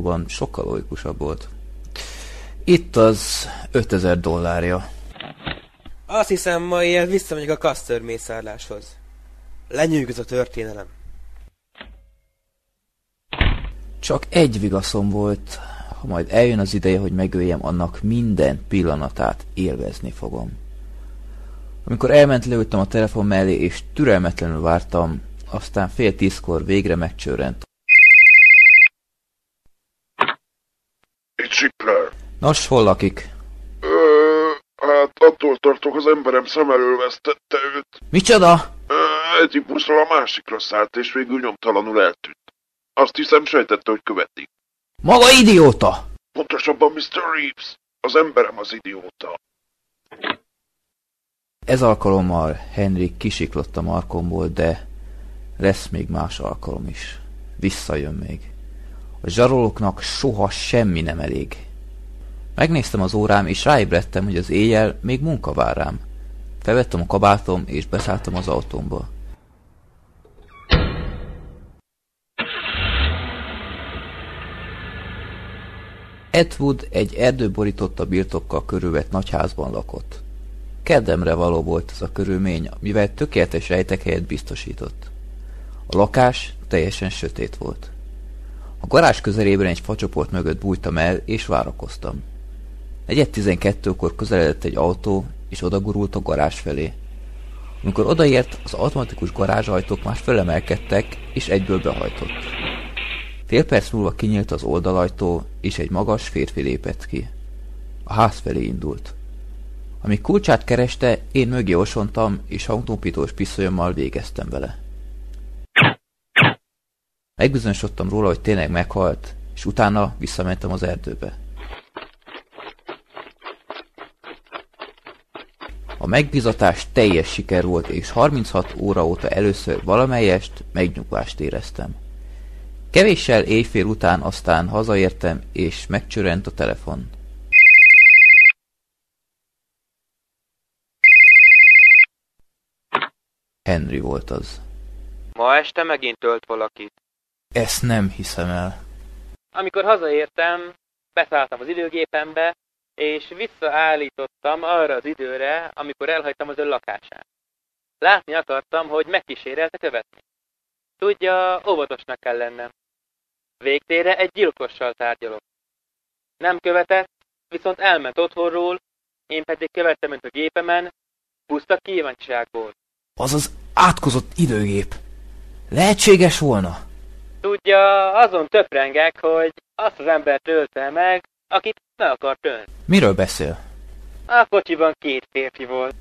valóban sokkal logikusabb volt. Itt az $5000. Azt hiszem, ma éjjel visszamegyek a Custer mészárláshoz. Lenyűgöz a történelem. Csak egy vigaszom volt, ha majd eljön az ideje, hogy megöljem, annak minden pillanatát élvezni fogom. Amikor elment, leültem a telefon mellé, és türelmetlenül vártam, aztán 9:30 végre megcsörrent. Itt Schipler. Nos, hol lakik? Hát attól tartok, az emberem szem elől vesztette őt. Micsoda? Egyik buszról a másikra szállt, és végül nyomtalanul eltűnt. Azt hiszem, sejtette, hogy követik. Maga idióta! Pontosabban Mr. Reeves. Az emberem az idióta. Ez alkalommal Henry kisiklott a markomból, de lesz még más alkalom is. Visszajön még. A zsarolóknak soha semmi nem elég. Megnéztem az órám, és ráébredtem, hogy az éjjel még munka vár rám. Felvettem a kabátom, és beszálltam az autómba. Ed Wood egy erdőborította birtokkal körülvett nagyházban lakott. Kedvemre való volt ez a körülmény, mivel tökéletes rejtekhelyet biztosított. A lakás teljesen sötét volt. A garázs közelében egy facsoport mögött bújtam el, és várakoztam. 4:12-kor közeledett egy autó, és odagurult a garázs felé. Amikor odaért, az automatikus garázsajtók már fölemelkedtek, és egyből behajtott. Fél perc múlva kinyílt az oldalajtó, és egy magas férfi lépett ki. A ház felé indult. Amíg kulcsát kereste, én mögé osontam, és hangtompítós pisztolyommal végeztem vele. Megbizonyosodtam róla, hogy tényleg meghalt, és utána visszamentem az erdőbe. A megbízatás teljes siker volt, és 36 óra óta először valamelyest megnyugvást éreztem. Kevéssel éjfél után aztán hazaértem, és megcsörrent a telefon. Henry volt az. Ma este megint tölt valakit. Ezt nem hiszem el. Amikor hazaértem, beszálltam az időgépembe, és visszaállítottam arra az időre, amikor elhagytam az ön lakását. Látni akartam, hogy megkísérelte követni. Tudja, óvatosnak kell lennem. Végtére egy gyilkossal tárgyalok. Nem követett, viszont elment otthonról, én pedig követtem önt a gépemen, puszta kíváncsiságból. Az az átkozott időgép. Lehetséges volna? Tudja, azon töprengek, hogy azt az embert ölte meg, akit meg akart ölni. Miről beszél? A kocsiban 2 férfi volt.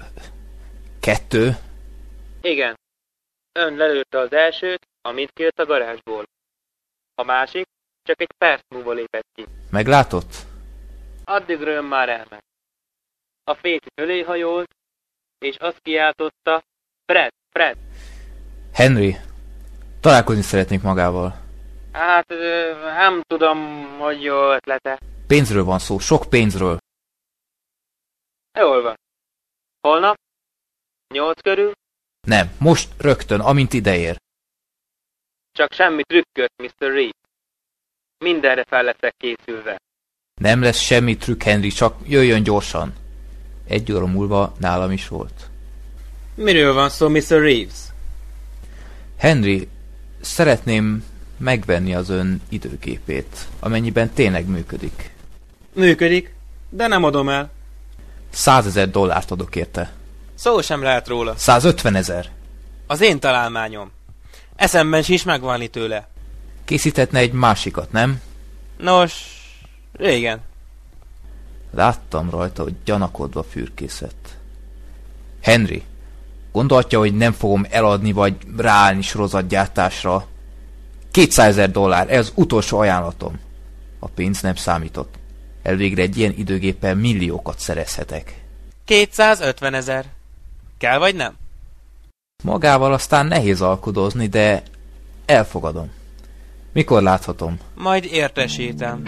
2? Igen. Ön lelőtte az elsőt, amint kijött a garázsból. A másik csak egy perc múlva lépett ki. Meglátott? Addigra ön már elment. A férfi fölé hajolt, és azt kiáltotta, Fred, Fred! Henry, találkozni szeretnék magával. Hát, nem tudom, hogy jó ötlete. Pénzről van szó, sok pénzről. Jól van. Holnap? 8 körül? Nem, most rögtön, amint ideér. Csak semmi trükköt, Mr. Reed. Mindenre fel leszek készülve. Nem lesz semmi trükk, Henry, csak jöjjön gyorsan. 1 óra múlva nálam is volt. Miről van szó, Mr. Reeves? Henry, szeretném megvenni az ön időgépét, amennyiben tényleg működik. Működik, de nem adom el. $100,000 adok érte. Szó sem lehet róla. 150,000. Az én találmányom. Eszemben sincs megválni tőle. Készíthetne egy másikat, nem? Nos, régen. Láttam rajta, hogy gyanakodva fürkészett. Henry, gondolhatja, hogy nem fogom eladni vagy ráállni sorozatgyártásra. $200,000, ez az utolsó ajánlatom. A pénz nem számított. Elvégre egy ilyen időgéppel milliókat szerezhetek. 250,000. Kell vagy nem? Magával aztán nehéz alkudozni, de elfogadom. Mikor láthatom? Majd értesítem.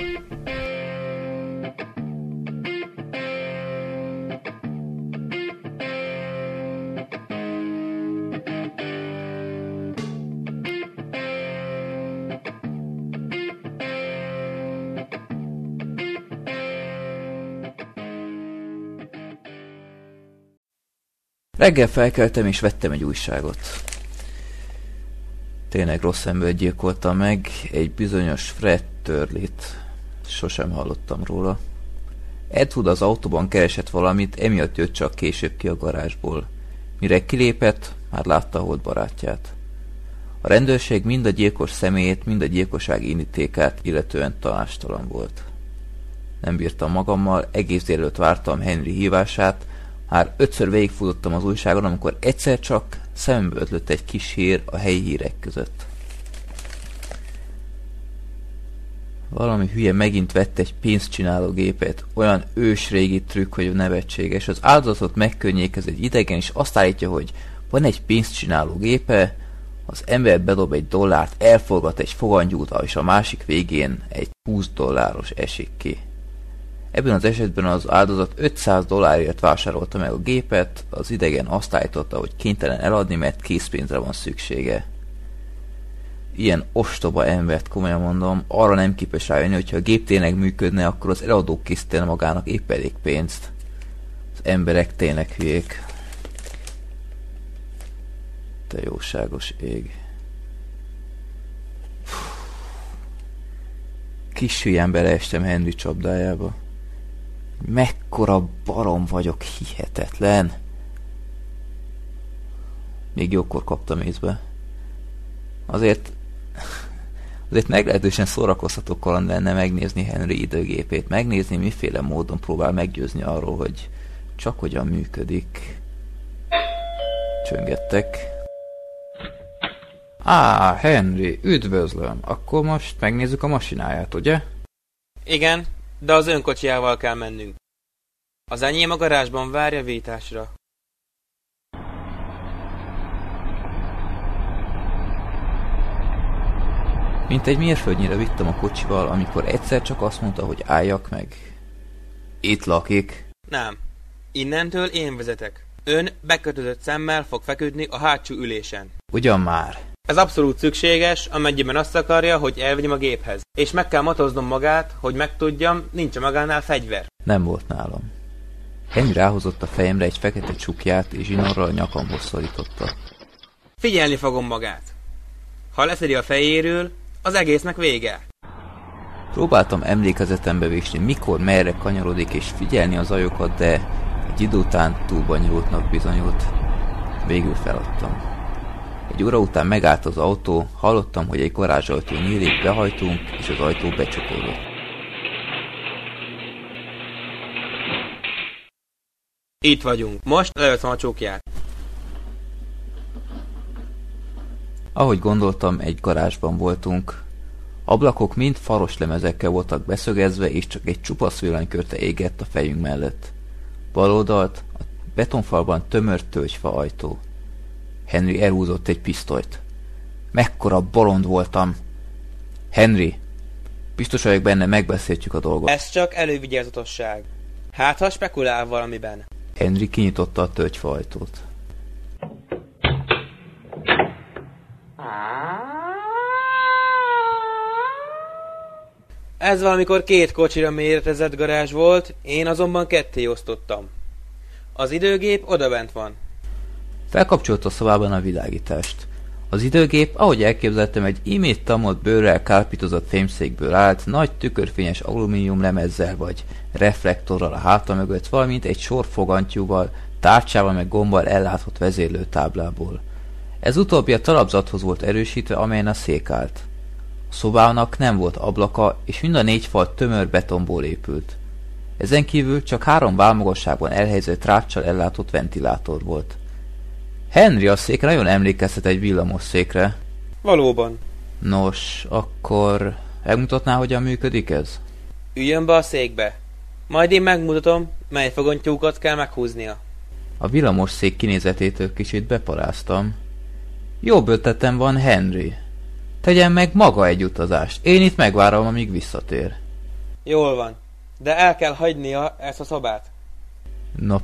Reggel felkeltem és vettem egy újságot. Tényleg rossz embert gyilkolta meg, egy bizonyos Fred Turley-t. Sosem hallottam róla. Ed Wood az autóban keresett valamit, emiatt jött csak később ki a garázsból. Mire kilépett, már látta a holt barátját. A rendőrség mind a gyilkos személyét, mind a gyilkosság indítékát illetően tanástalan volt. Nem bírtam magammal, egész délelőtt vártam Henry hívását, már 5-ször végigfutottam az újságon, amikor egyszer csak szemembe ötlött egy kis hír a helyi hírek között. Valami hülye megint vett egy pénzcsináló gépet, olyan ősrégi trükk, hogy nevetséges. Az áldozatot megkönnyékez egy idegen, és azt állítja, hogy van egy pénzcsináló gépe, az ember bedob $1, elforgat egy fogantyút, és a másik végén egy $20 esik ki. Ebben az esetben az áldozat $500 vásárolta meg a gépet, az idegen azt állította, hogy kénytelen eladni, mert készpénzre van szüksége. Ilyen ostoba embert, komolyan mondom, arra nem képes rájönni, hogyha a gép tényleg működne, akkor az eladó készítene magának épp elég pénzt. Az emberek tényleg hülyék. Te jóságos ég. Kis hülyán beleestem Henry csapdájába. Mekkora barom vagyok, hihetetlen. Még jókor kaptam észbe. Azért meglehetősen szórakoztató kaland lenne megnézni Henry időgépét, megnézni, miféle módon próbál meggyőzni arról, hogy csak hogyan működik. Csöngettek. Henry, üdvözlöm. Akkor most megnézzük a masináját, ugye? Igen, de az önkocsijával kell mennünk. Az enyém a garázsban várja vétásra. Mint egy mérföldnyire vittem a kocsival, amikor egyszer csak azt mondta, hogy álljak meg. Itt lakik. Nem. Innentől én vezetek. Ön bekötözött szemmel fog feküdni a hátsó ülésen. Ugyan már. Ez abszolút szükséges, amennyiben azt akarja, hogy elvegyem a géphez. És meg kell matoznom magát, hogy megtudjam, nincs magánál fegyver. Nem volt nálam. Henry ráhozott a fejemre egy fekete csukját, és zsinorral a nyakamhoz szorította. Figyelni fogom magát. Ha leszedi a fejéről, az egésznek vége. Próbáltam emlékezetembe vésni, mikor merre kanyarodik, és figyelni az ajokat, de egy idő után túl bonyolultnak bizonyult. Végül feladtam. Egy óra után megállt az autó, hallottam, hogy egy garázsajtó nyílik, behajtunk, és az ajtó becsukódott. Itt vagyunk. Most leveszem a csukját. Ahogy gondoltam, egy garázsban voltunk. Ablakok mind faros lemezekkel voltak beszögezve, és csak egy csupasz villanykörte égett a fejünk mellett. Bal oldalt a betonfalban tömör tölgyfa ajtó. Henry elhúzott egy pisztolyt. Mekkora bolond voltam! Henry, biztos vagyok benne, megbeszéltjük a dolgot. Ez csak elővigyázatosság. Hát, ha spekulál valamiben. Henry kinyitotta a tölgyfa ajtót. Ez valamikor 2 kocsira méretezett garázs volt, én azonban ketté osztottam. Az időgép odabent van. Felkapcsolta a szobában a világítást. Az időgép, ahogy elképzeltem, egy imét tamolt bőrrel kárpítozott fémszékből állt, nagy tükörfényes alumínium lemezzel vagy reflektorral a háta mögött, valamint egy sor fogantyúval, tárcsával meg gombbal ellátott vezérlőtáblából. Ez utóbbi a talapzathoz volt erősítve, amelyen a szék állt. A szobának nem volt ablaka, és mind a 4 fal tömör betonból épült. Ezen kívül csak 3 válmagasságban elhelyezett ráccsal ellátott ventilátor volt. Henry, a szék nagyon emlékeztet egy villamos székre. Valóban. Nos, akkor megmutatná, hogyan működik ez? Üljön be a székbe. Majd én megmutatom, mely fogantyúkat kell meghúznia. A villamos szék kinézetétől kicsit beparáztam. Jobb ötletem van, Henry. Tegyen meg maga egy utazást. Én itt megvárom, amíg visszatér. Jól van. De el kell hagynia ezt a szobát. No